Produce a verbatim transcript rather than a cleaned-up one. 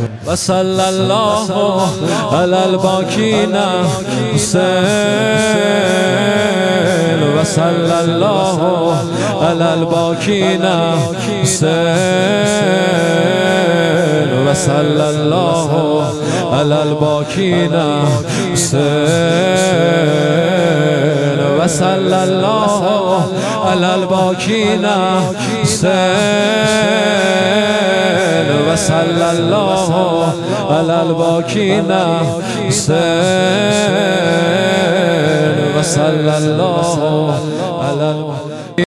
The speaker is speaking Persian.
و صلی الله علی الباکین حسین و صلی الله علی الباکین حسین و صلی الله علی الباکین حسین و صلی الله علی الباکین حسین و صلی الله علی الباکین حسین و صلی الله علی